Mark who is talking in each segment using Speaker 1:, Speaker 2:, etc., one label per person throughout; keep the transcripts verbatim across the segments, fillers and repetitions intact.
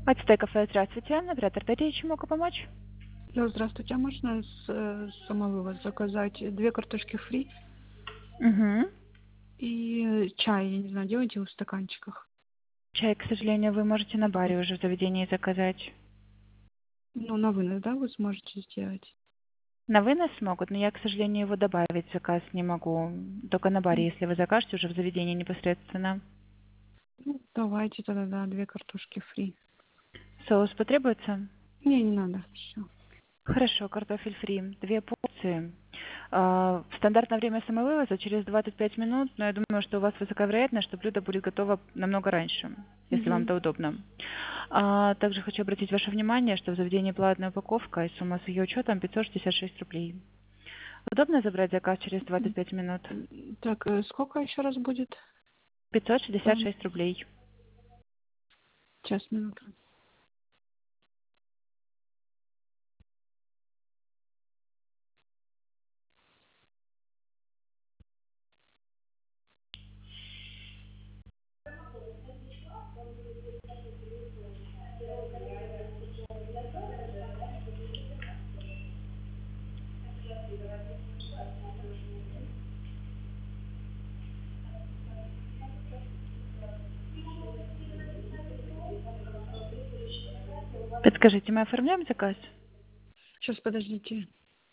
Speaker 1: Ацтек кафе, здравствуйте. Оператор Дарья, чем могу помочь?
Speaker 2: Да, здравствуйте. А можно с, э, самовывоз заказать две картошки фри
Speaker 1: Угу.
Speaker 2: и чай, я не знаю, делайте его в стаканчиках.
Speaker 1: Чай, к сожалению, вы можете на баре уже в заведении заказать.
Speaker 2: Ну, на вынос, да, вы сможете сделать?
Speaker 1: На вынос могут, но я, к сожалению, его добавить в заказ не могу. Только на баре,
Speaker 2: М,
Speaker 1: если вы закажете уже в заведении непосредственно.
Speaker 2: Ну, давайте тогда, да, две картошки фри.
Speaker 1: Соус потребуется?
Speaker 2: Не, не надо, все.
Speaker 1: Хорошо, картофель фри. Две порции. А, Стандартное время самовывоза через двадцать пять минут, но я думаю, что у вас высокая вероятность, что блюдо будет готово намного раньше, если вам
Speaker 2: Угу.
Speaker 1: это удобно. А, также хочу обратить ваше внимание, что в заведении платная упаковка и сумма с ее учетом пятьсот шестьдесят шесть рублей. Удобно забрать заказ через двадцать пять минут?
Speaker 2: Так, э, сколько еще раз будет?
Speaker 1: пятьсот шестьдесят
Speaker 2: Эм,
Speaker 1: шесть рублей.
Speaker 2: Час, минуту.
Speaker 1: Подскажите, мы оформляем заказ?
Speaker 2: Сейчас, подождите.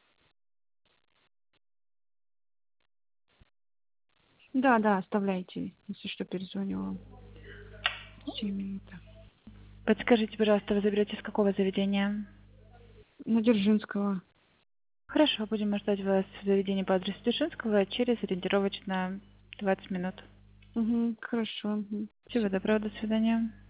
Speaker 2: Да, да, оставляйте. Если что, перезвоню вам. семь минут.
Speaker 1: Подскажите, пожалуйста, вы заберете с какого заведения?
Speaker 2: На Дзержинского.
Speaker 1: Хорошо, будем ждать вас в заведении по адресу Дзержинского через ориентировочно двадцать минут.
Speaker 2: Угу, хорошо. Угу.
Speaker 1: Всего доброго, до свидания.